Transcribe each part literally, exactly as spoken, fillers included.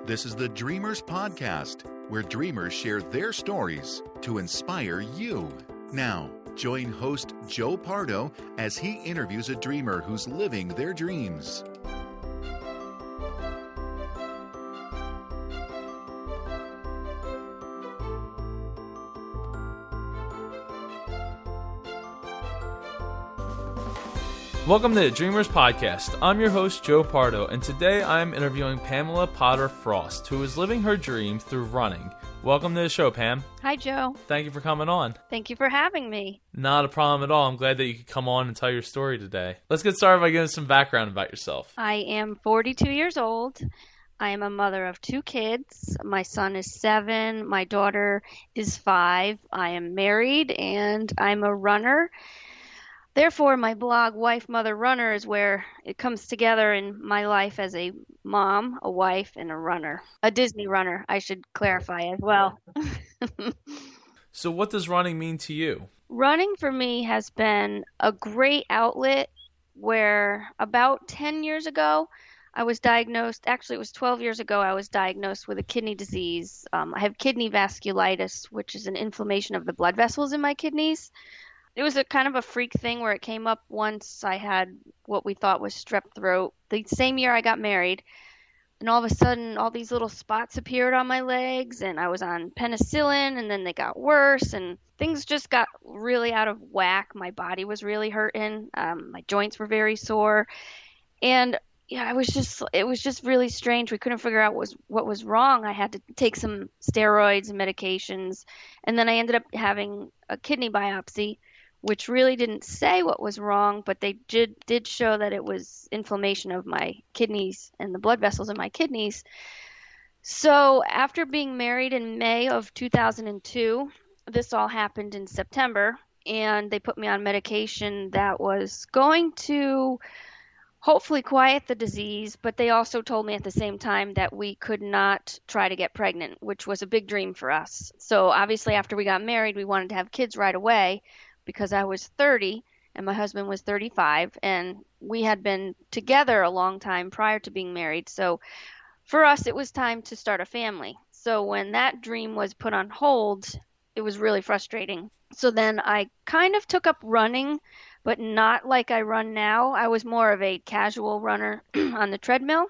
This is the Dreamers Podcast, where dreamers share their stories to inspire you. Now, join host Joe Pardo as he interviews a dreamer who's living their dreams. Welcome to the Dreamers Podcast. I'm your host, Joe Pardo, and today I'm interviewing Pamela Potter Frost, who is living her dream through running. Welcome to the show, Pam. Hi, Joe. Thank you for coming on. Thank you for having me. Not a problem at all. I'm glad that you could come on and tell your story today. Let's get started by giving some background about yourself. I am forty-two years old. I am a mother of two kids. My son is seven. My daughter is five. I am married, and I'm a runner. Therefore, my blog, Wife, Mother, Runner, is where it comes together in my life as a mom, a wife, and a runner. A Disney runner, I should clarify as well. So what does running mean to you? Running for me has been a great outlet where about ten years ago, I was diagnosed, actually it was twelve years ago, I was diagnosed with a kidney disease. Um, I have kidney vasculitis, which is an inflammation of the blood vessels in my kidneys. It was a kind of a freak thing where it came up once I had what we thought was strep throat. The same year I got married, and all of a sudden all these little spots appeared on my legs, and I was on penicillin, and then they got worse, and things just got really out of whack. My body was really hurting. Um, my joints were very sore, and yeah, I was just it was just really strange. We couldn't figure out what was what was wrong. I had to take some steroids and medications, and then I ended up having a kidney biopsy, which really didn't say what was wrong, but they did, did show that it was inflammation of my kidneys and the blood vessels in my kidneys. So after being married in May of two thousand two, this all happened in September, and they put me on medication that was going to hopefully quiet the disease, but they also told me at the same time that we could not try to get pregnant, which was a big dream for us. So obviously after we got married, we wanted to have kids right away, because I was thirty and my husband was thirty-five, and we had been together a long time prior to being married. So for us, it was time to start a family. So when that dream was put on hold, it was really frustrating. So then I kind of took up running, but not like I run now. I was more of a casual runner on the treadmill.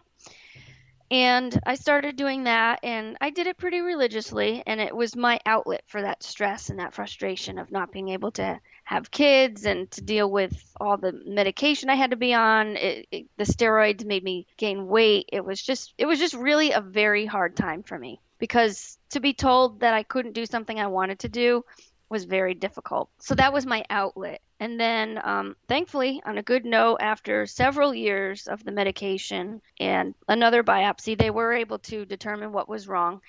And I started doing that, and I did it pretty religiously, and it was my outlet for that stress and that frustration of not being able to have kids and to deal with all the medication I had to be on. It, it, the steroids made me gain weight. It was just, it was just really a very hard time for me, because to be told that I couldn't do something I wanted to do was very difficult. So that was my outlet. And then um, thankfully, on a good note, after several years of the medication and another biopsy, they were able to determine what was wrong.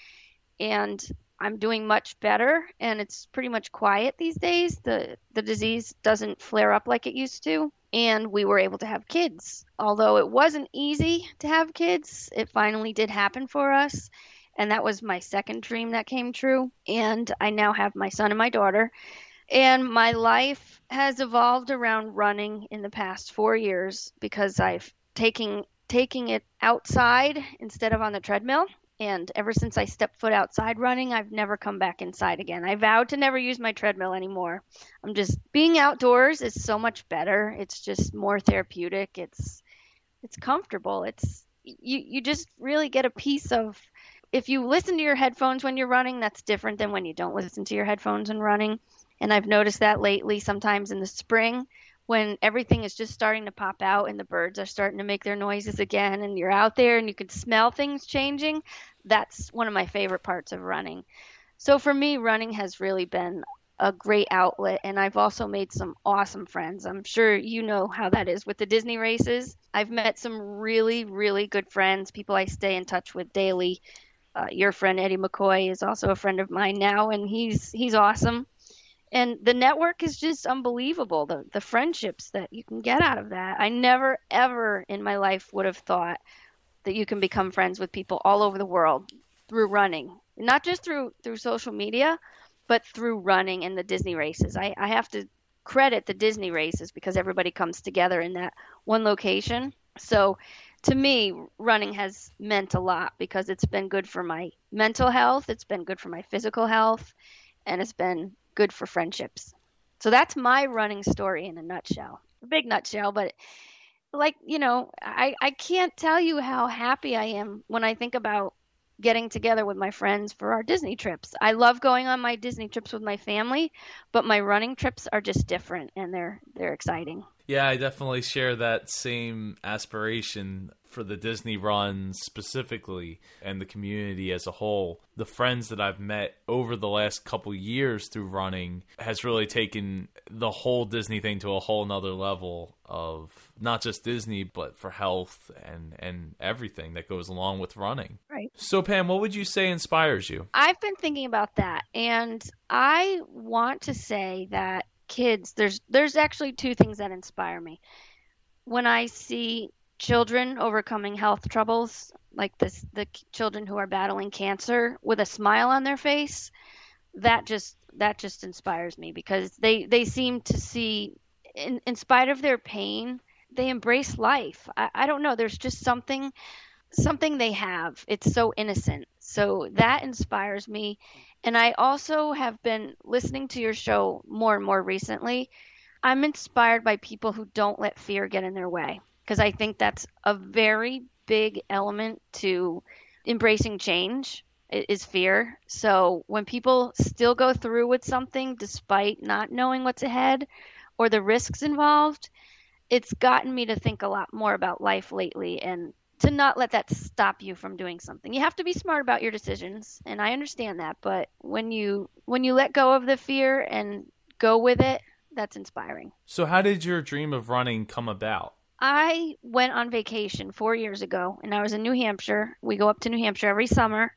And I'm doing much better, and it's pretty much quiet these days. The, the disease doesn't flare up like it used to. And we were able to have kids. Although it wasn't easy to have kids, it finally did happen for us. And that was my second dream that came true. And I now have my son and my daughter. And my life has evolved around running in the past four years because I've taken taking it outside instead of on the treadmill. And ever since I stepped foot outside running, I've never come back inside again. I vowed to never use my treadmill anymore. I'm just being outdoors is so much better. It's just more therapeutic. It's it's comfortable. It's you you just really get a piece of, if you listen to your headphones when you're running, that's different than when you don't listen to your headphones when running. And I've noticed that lately, sometimes in the spring, when everything is just starting to pop out and the birds are starting to make their noises again, and you're out there and you can smell things changing. That's one of my favorite parts of running. So for me, running has really been a great outlet, and I've also made some awesome friends. I'm sure you know how that is with the Disney races. I've met some really, really good friends, people I stay in touch with daily. Uh, your friend Eddie McCoy is also a friend of mine now, and he's he's awesome. And the network is just unbelievable, the the friendships that you can get out of that. I never, ever in my life would have thought that you can become friends with people all over the world through running. Not just through, through social media, but through running and the Disney races. I, I have to credit the Disney races because everybody comes together in that one location. So to me, running has meant a lot because it's been good for my mental health, it's been good for my physical health, and it's been good for friendships. So that's my running story in a nutshell. A big nutshell, but like, you know, I, I can't tell you how happy I am when I think about getting together with my friends for our Disney trips. I love going on my Disney trips with my family, but my running trips are just different and they're they're exciting. Yeah, I definitely share that same aspiration for the Disney runs specifically and the community as a whole. The friends that I've met over the last couple years through running has really taken the whole Disney thing to a whole nother level of not just Disney, but for health and, and everything that goes along with running. Right. So Pam, what would you say inspires you? I've been thinking about that, and I want to say that kids, there's there's actually two things that inspire me. When I see children overcoming health troubles, like this, the children who are battling cancer with a smile on their face, that just that just inspires me because they they seem to see, in, in spite of their pain, they embrace life. I, I don't know. There's just something something they have. It's so innocent. So that inspires me. And I also have been listening to your show more and more recently. I'm inspired by people who don't let fear get in their way, because I think that's a very big element to embracing change is fear. So when people still go through with something despite not knowing what's ahead or the risks involved, it's gotten me to think a lot more about life lately and to not let that stop you from doing something. You have to be smart about your decisions, and I understand that, but when you when you let go of the fear and go with it, that's inspiring. So how did your dream of running come about? I went on vacation four years ago, and I was in New Hampshire. We go up to New Hampshire every summer,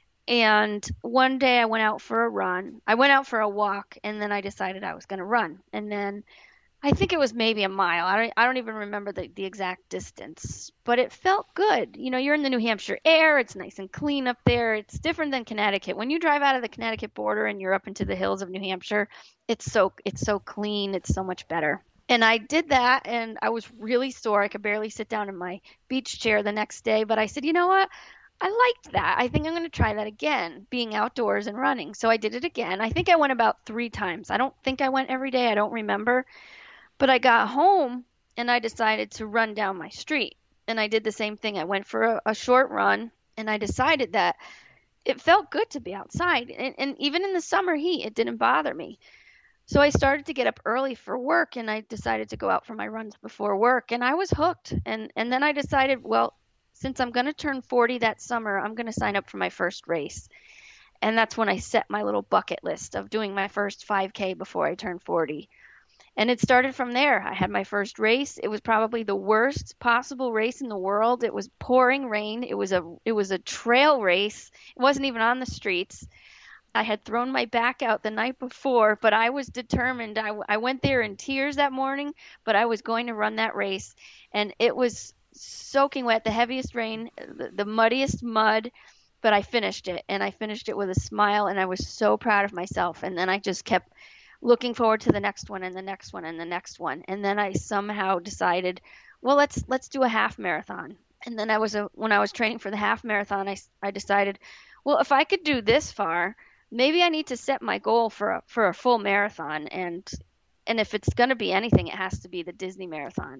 and one day I went out for a run. I went out for a walk, and then I decided I was going to run, and then I think it was maybe a mile. I don't, I don't even remember the, the exact distance, but it felt good. You know, you're in the New Hampshire air. It's nice and clean up there. It's different than Connecticut. When you drive out of the Connecticut border and you're up into the hills of New Hampshire, it's so it's so clean. It's so much better. And I did that, and I was really sore. I could barely sit down in my beach chair the next day, but I said, you know what? I liked that. I think I'm going to try that again, being outdoors and running. So I did it again. I think I went about three times. I don't think I went every day. I don't remember. But I got home and I decided to run down my street. And I did the same thing. I went for a, a short run, and I decided that it felt good to be outside. And, and even in the summer heat, it didn't bother me. So I started to get up early for work, and I decided to go out for my runs before work. And I was hooked. And, and then I decided, well, since I'm going to turn forty that summer, I'm going to sign up for my first race. And that's when I set my little bucket list of doing my first five K before I turn forty. And it started from there. I had my first race. It was probably the worst possible race in the world. It was pouring rain. It was a it was a trail race. It wasn't even on the streets. I had thrown my back out the night before, but I was determined. I, I went there in tears that morning, but I was going to run that race. And it was soaking wet, the heaviest rain, the, the muddiest mud, but I finished it. And I finished it with a smile, and I was so proud of myself. And then I just kept looking forward to the next one and the next one and the next one. And then I somehow decided, well, let's let's do a half marathon. And then I was a, when I was training for the half marathon, I, I decided, well, if I could do this far, maybe I need to set my goal for a, for a full marathon. And and if it's going to be anything, it has to be the Disney Marathon.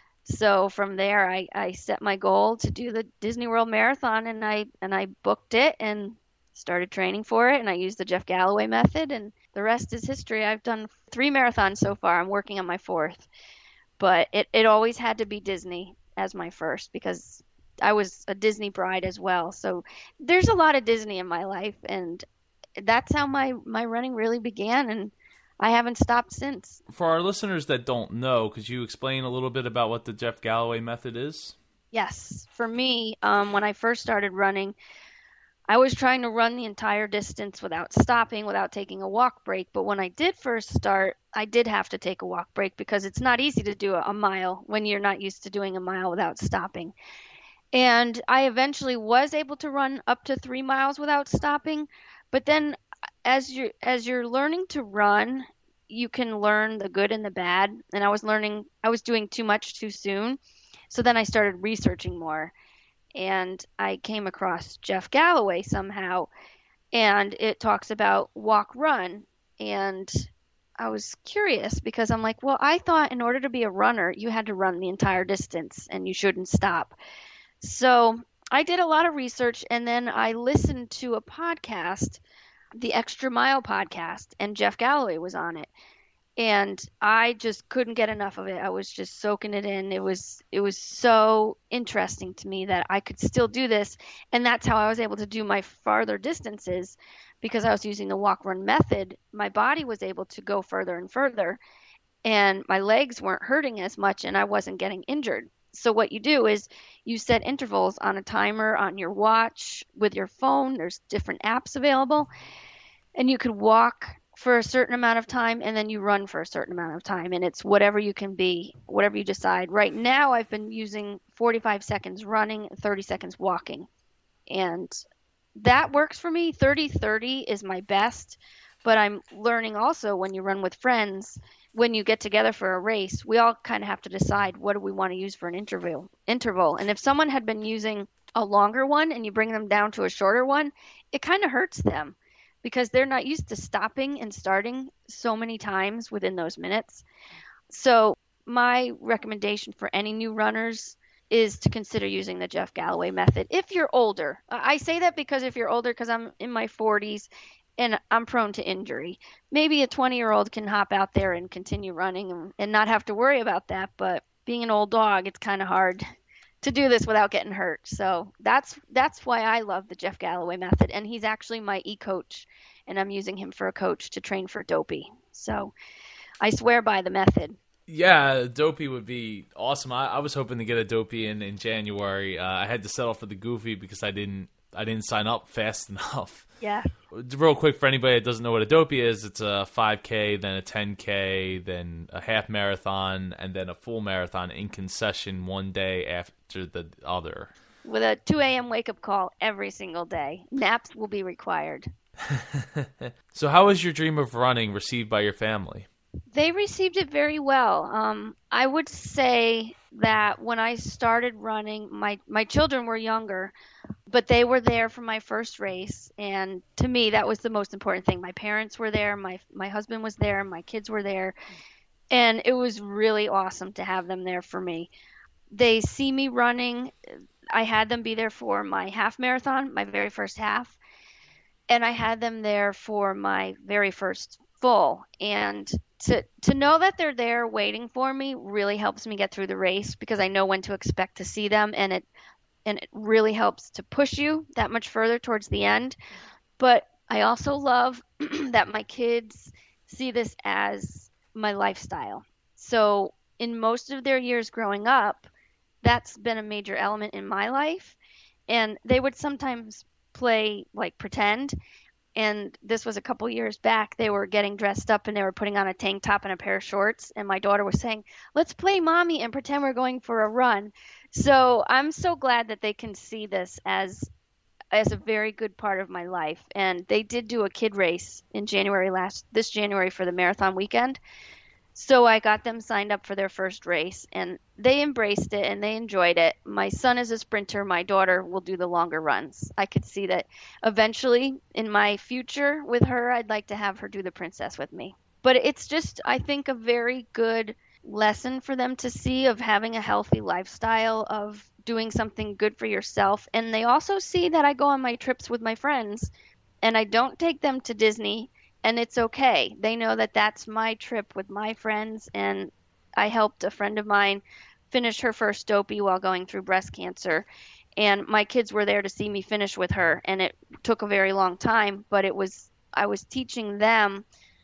So from there, I, I set my goal to do the Disney World Marathon, and I and I booked it and started training for it, and I used the Jeff Galloway method, and the rest is history. I've done three marathons so far. I'm working on my fourth. But it, it always had to be Disney as my first because I was a Disney bride as well. So there's a lot of Disney in my life, and that's how my, my running really began, and I haven't stopped since. For our listeners that don't know, could you explain a little bit about what the Jeff Galloway method is? Yes. For me, um, when I first started running, I was trying to run the entire distance without stopping, without taking a walk break. But when I did first start, I did have to take a walk break because it's not easy to do a mile when you're not used to doing a mile without stopping. And I eventually was able to run up to three miles without stopping. But then as you're, as you're learning to run, you can learn the good and the bad. And I was learning, I was doing too much too soon. So then I started researching more, and I came across Jeff Galloway somehow, and it talks about walk run, and I was curious because I'm like, well, I thought in order to be a runner, you had to run the entire distance and you shouldn't stop. So I did a lot of research, and then I listened to a podcast, the Extra Mile podcast, and Jeff Galloway was on it. And I just couldn't get enough of it. I was just soaking it in. It was it was so interesting to me that I could still do this. And that's how I was able to do my farther distances, because I was using the walk run method. My body was able to go further and further, and my legs weren't hurting as much, and I wasn't getting injured. So what you do is you set intervals on a timer on your watch with your phone. There's different apps available, and you could walk for a certain amount of time, and then you run for a certain amount of time, and it's whatever you can be, whatever you decide. Right now I've been using forty-five seconds running, thirty seconds walking, and that works for me. thirty thirty is my best, but I'm learning also when you run with friends, when you get together for a race, we all kind of have to decide what do we want to use for an interval interval. And if someone had been using a longer one and you bring them down to a shorter one, it kind of hurts them, because they're not used to stopping and starting so many times within those minutes. So my recommendation for any new runners is to consider using the Jeff Galloway method. If you're older, I say that because if you're older, because I'm in my forties and I'm prone to injury, maybe a twenty year old can hop out there and continue running and, and not have to worry about that. But being an old dog, it's kind of hard to do this without getting hurt. So that's that's why I love the Jeff Galloway method. And he's actually my e-coach, and I'm using him for a coach to train for Dopey. So I swear by the method. Yeah, Dopey would be awesome. I, I was hoping to get a Dopey in, in January. Uh, I had to settle for the Goofy because I didn't I didn't sign up fast enough. Yeah. Real quick, for anybody that doesn't know what a Dopey is, it's a five K, then a ten K, then a half marathon, and then a full marathon in concession one day after the other. With a two a.m. wake-up call every single day. Naps will be required. So how was your dream of running received by your family? They received it very well. Um, I would say that when I started running, my, my children were younger, but they were there for my first race. And to me, that was the most important thing. My parents were there. My, my husband was there. My kids were there. And it was really awesome to have them there for me. They see me running. I had them be there for my half marathon, my very first half. And I had them there for my very first full. And to to know that they're there waiting for me really helps me get through the race, because I know when to expect to see them, and it and it really helps to push you that much further towards the end. But I also love that my kids see this as my lifestyle. So in most of their years growing up, that's been a major element in my life. And they would sometimes play like pretend. And this was a couple years back. They were getting dressed up and they were putting on a tank top and a pair of shorts. And my daughter was saying, let's play mommy and pretend we're going for a run. So I'm so glad that they can see this as as a very good part of my life. And they did do a kid race in January last, this January for the marathon weekend. So I got them signed up for their first race, and they embraced it and they enjoyed it. My son is a sprinter. My daughter will do the longer runs. I could see that eventually in my future with her, I'd like to have her do the princess with me. But it's just, I think, a very good lesson for them to see of having a healthy lifestyle, of doing something good for yourself. And they also see that I go on my trips with my friends and I don't take them to Disney. And it's okay. They know that that's my trip with my friends. And I helped a friend of mine finish her first Dopey while going through breast cancer. And my kids were there to see me finish with her. And it took a very long time, but it was, I was teaching them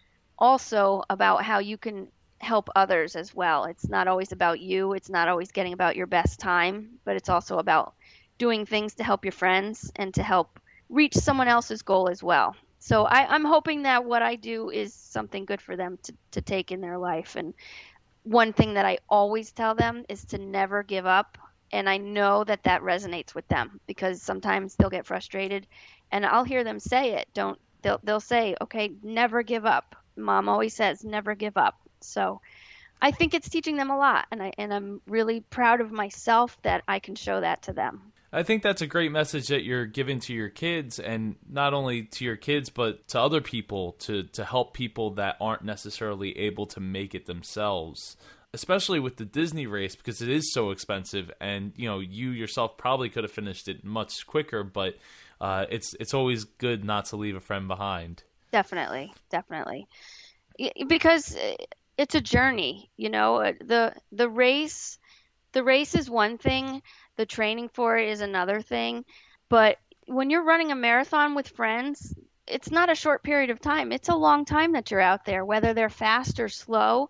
also about how you can help others as well. It's not always about you. It's not always getting about your best time, but it's also about doing things to help your friends and to help reach someone else's goal as well. So I, I'm hoping that what I do is something good for them to, to take in their life. And one thing that I always tell them is to never give up. And I know that that resonates with them, because sometimes they'll get frustrated and I'll hear them say it. Don't, they'll, they'll say, okay, never give up. Mom always says, never give up. So I think it's teaching them a lot, and I and I'm really proud of myself that I can show that to them. I think that's a great message that you're giving to your kids, and not only to your kids, but to other people, to, to help people that aren't necessarily able to make it themselves, especially with the Disney race, because it is so expensive. And, you know, you yourself probably could have finished it much quicker, but uh, it's it's always good not to leave a friend behind. Definitely, definitely. Because it's a journey, you know, the the race, the race is one thing. The training for it is another thing. But when you're running a marathon with friends, it's not a short period of time. It's a long time that you're out there, whether they're fast or slow.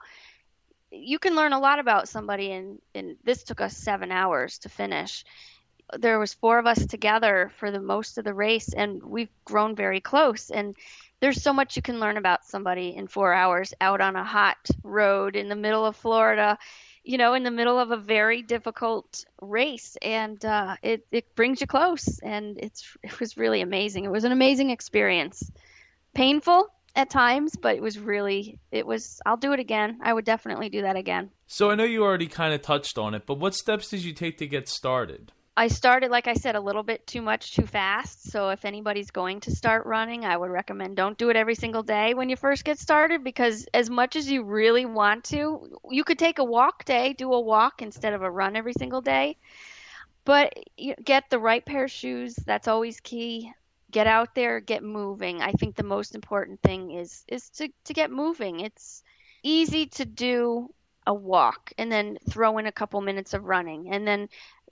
You can learn a lot about somebody, and, and this took us seven hours to finish. There was four of us together for the most of the race, and we've grown very close. And there's so much you can learn about somebody in four hours out on a hot road in the middle of Florida, you know, in the middle of a very difficult race, and uh, it, it brings you close, and it's it was really amazing. It was an amazing experience. Painful at times, but it was really, it was, I'll do it again. I would definitely do that again. So I know you already kind of touched on it, but what steps did you take to get started? I started, like I said, a little bit too much too fast. So if anybody's going to start running, I would recommend don't do it every single day when you first get started, because as much as you really want to, you could take a walk day, do a walk instead of a run every single day. But you get the right pair of shoes. That's always key. Get out there, get moving. I think the most important thing is is to, to get moving. It's easy to do a walk and then throw in a couple minutes of running, and then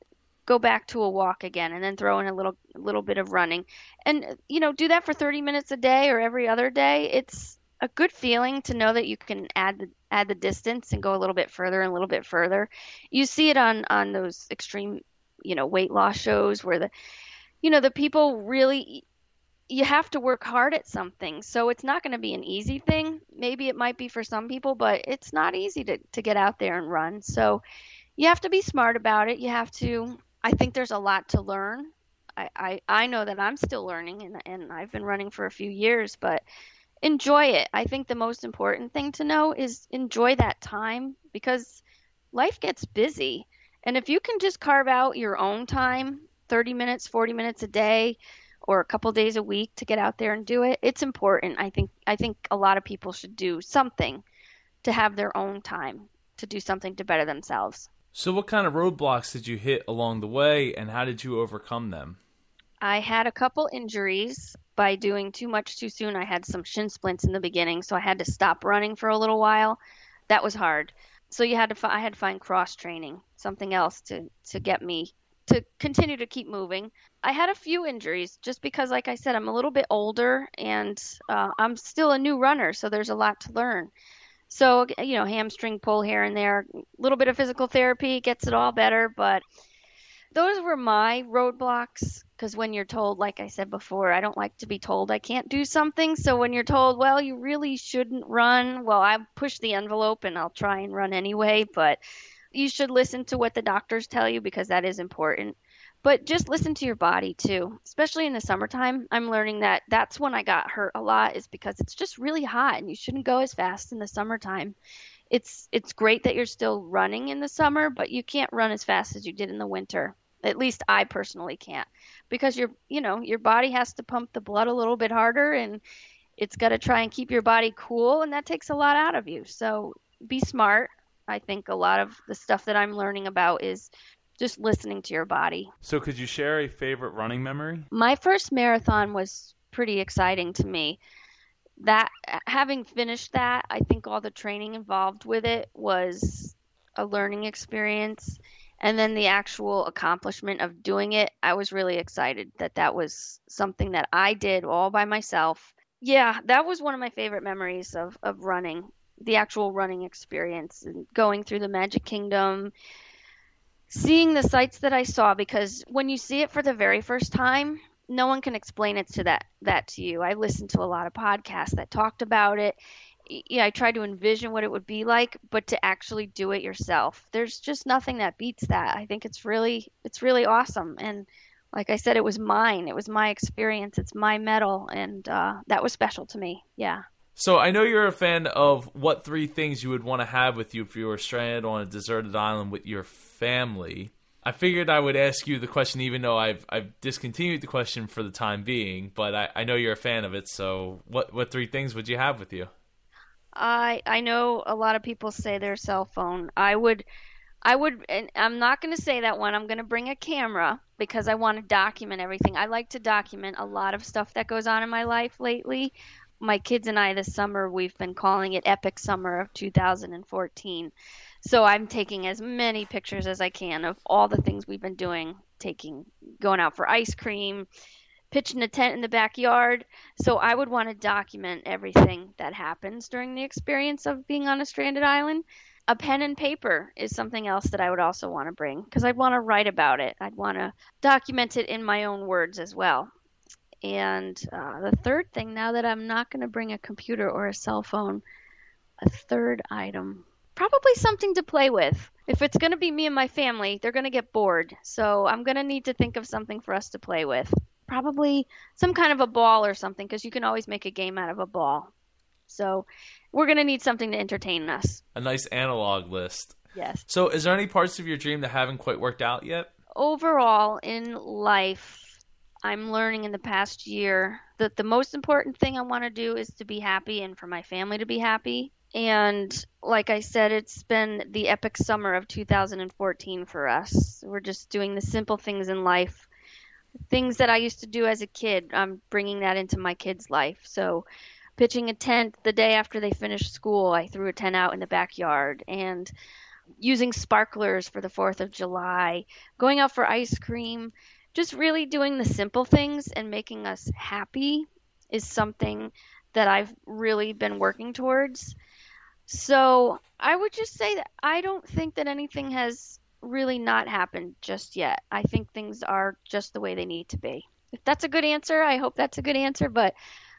go back to a walk again, and then throw in a little little bit of running. And, you know, do that for thirty minutes a day or every other day. It's a good feeling to know that you can add the, add the distance and go a little bit further and a little bit further. You see it on, on those extreme, you know, weight loss shows where the, you know, the people really, you have to work hard at something. So it's not going to be an easy thing. Maybe it might be for some people, but it's not easy to, to get out there and run. So you have to be smart about it. You have to, I think there's a lot to learn. I, I, I know that I'm still learning, and, and I've been running for a few years, but enjoy it. I think the most important thing to know is enjoy that time, because life gets busy. And if you can just carve out your own time, thirty minutes, forty minutes a day, or a couple days a week to get out there and do it, it's important. I think I think a lot of people should do something to have their own time, to do something to better themselves. So what kind of roadblocks did you hit along the way, and how did you overcome them? I had a couple injuries by doing too much too soon. I had some shin splints in the beginning, so I had to stop running for a little while. That was hard. So you had to, I had to find cross training, something else to, to get me to continue to keep moving. I had a few injuries just because, like I said, I'm a little bit older, and uh, I'm still a new runner, so there's a lot to learn. So, you know, hamstring pull here and there, a little bit of physical therapy gets it all better. But those were my roadblocks, because when you're told, like I said before, I don't like to be told I can't do something. So when you're told, well, you really shouldn't run, well, I push the envelope and I'll try and run anyway. But you should listen to what the doctors tell you, because that is important. But just listen to your body too, especially in the summertime. I'm learning that that's when I got hurt a lot, is because it's just really hot and you shouldn't go as fast in the summertime. It's it's great that you're still running in the summer, but you can't run as fast as you did in the winter. At least I personally can't, because your you know your body has to pump the blood a little bit harder, and it's got to try and keep your body cool, and that takes a lot out of you. So be smart. I think a lot of the stuff that I'm learning about is just listening to your body. So could you share a favorite running memory? My first marathon was pretty exciting to me. That having finished that, I think all the training involved with it was a learning experience. And then the actual accomplishment of doing it, I was really excited that that was something that I did all by myself. Yeah, that was one of my favorite memories of, of running, the actual running experience, and going through the Magic Kingdom, seeing the sights that I saw, because when you see it for the very first time, no one can explain it to that, that to you. I listened to a lot of podcasts that talked about it. Yeah, I tried to envision what it would be like, but to actually do it yourself, there's just nothing that beats that. I think it's really, it's really awesome. And like I said, it was mine. It was my experience. It's my medal. And uh, that was special to me. Yeah. So I know you're a fan of what three things you would want to have with you if you were stranded on a deserted island with your family. I figured I would ask you the question, even though I've I've discontinued the question for the time being, but I, I know you're a fan of it. So what what three things would you have with you? I I know a lot of people say their cell phone. I would I would and I'm not going to say that one. I'm going to bring a camera because I want to document everything. I like to document a lot of stuff that goes on in my life lately. My kids and I this summer, we've been calling it Epic Summer of two thousand fourteen. So I'm taking as many pictures as I can of all the things we've been doing, taking, going out for ice cream, pitching a tent in the backyard. So I would want to document everything that happens during the experience of being on a stranded island. A pen and paper is something else that I would also want to bring because I'd want to write about it. I'd want to document it in my own words as well. And uh, the third thing, now that I'm not going to bring a computer or a cell phone, a third item, probably something to play with. If it's going to be me and my family, they're going to get bored. So I'm going to need to think of something for us to play with. Probably some kind of a ball or something because you can always make a game out of a ball. So we're going to need something to entertain us. A nice analog list. Yes. So is there any parts of your dream that haven't quite worked out yet? Overall, in life, I'm learning in the past year that the most important thing I want to do is to be happy and for my family to be happy. And like I said, it's been the epic summer of two thousand fourteen for us. We're just doing the simple things in life. Things that I used to do as a kid, I'm bringing that into my kids' life. So pitching a tent the day after they finished school, I threw a tent out in the backyard. And using sparklers for the fourth of July, going out for ice cream, just really doing the simple things and making us happy is something that I've really been working towards. So I would just say that I don't think that anything has really not happened just yet. I think things are just the way they need to be. If that's a good answer, I hope that's a good answer. But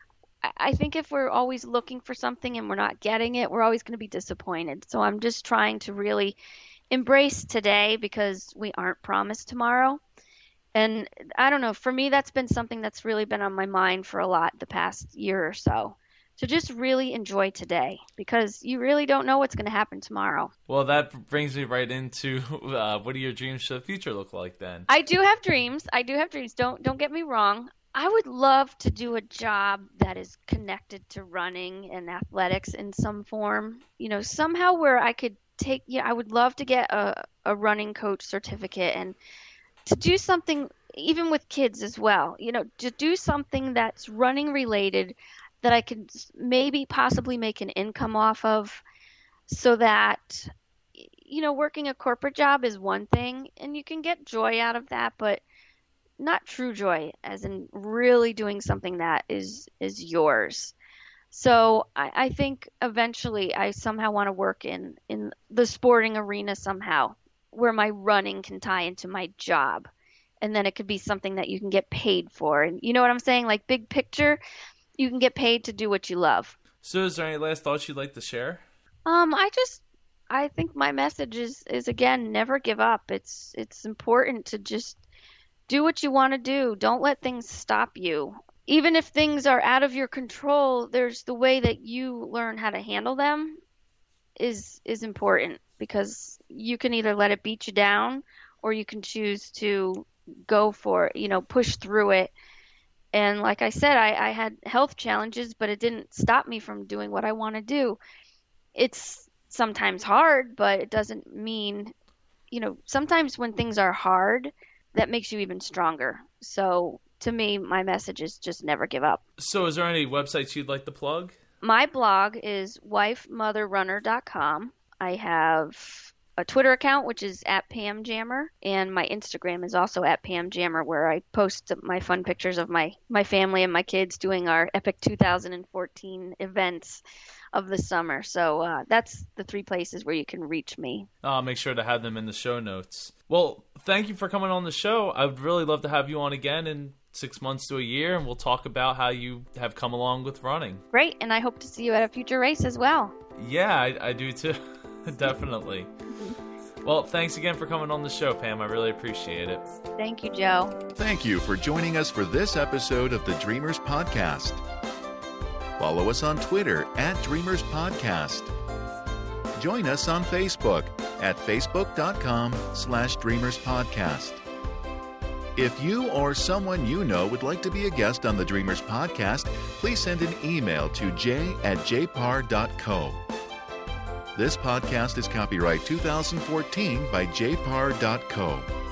I think if we're always looking for something and we're not getting it, we're always going to be disappointed. So I'm just trying to really embrace today because we aren't promised tomorrow. And I don't know, for me, that's been something that's really been on my mind for a lot the past year or so. So just really enjoy today because you really don't know what's going to happen tomorrow. Well, that brings me right into uh, what do your dreams for the future look like then? I do have dreams. I do have dreams. Don't don't get me wrong. I would love to do a job that is connected to running and athletics in some form. You know, somehow where I could take, yeah, I would love to get a, a running coach certificate and to do something even with kids as well, you know, to do something that's running related that I could maybe possibly make an income off of so that, you know, working a corporate job is one thing and you can get joy out of that, but not true joy as in really doing something that is, is yours. So I, I think eventually I somehow want to work in, in the sporting arena somehow where my running can tie into my job. And then it could be something that you can get paid for. And you know what I'm saying? Like big picture, you can get paid to do what you love. So is there any last thoughts you'd like to share? Um, I just, I think my message is, is again, never give up. It's, it's important to just do what you want to do. Don't let things stop you. Even if things are out of your control, there's the way that you learn how to handle them is, is important because you can either let it beat you down or you can choose to go for it, you know, push through it. And like I said, I, I had health challenges, but it didn't stop me from doing what I want to do. It's sometimes hard, but it doesn't mean, you know, sometimes when things are hard, that makes you even stronger. So to me, my message is just never give up. So is there any websites you'd like to plug? My blog is wife mother runner dot com. I have a Twitter account, which is at Pam Jammer, and my Instagram is also at Pam Jammer, where I post my fun pictures of my, my family and my kids doing our epic two thousand fourteen events of the summer. So uh, that's the three places where you can reach me. I'll make sure to have them in the show notes. Well, thank you for coming on the show. I would really love to have you on again in six months to a year, and we'll talk about how you have come along with running. Great, and I hope to see you at a future race as well. Yeah, I, I do too. Definitely. Well, thanks again for coming on the show, Pam. I really appreciate it. Thank you, Joe. Thank you for joining us for this episode of the Dreamers Podcast. Follow us on Twitter at Dreamers Podcast. Join us on Facebook at facebook.com slash Dreamers Podcast. If you or someone you know would like to be a guest on the Dreamers Podcast, please send an email to j at j par dot co. This podcast is copyright two thousand fourteen by j par dot co.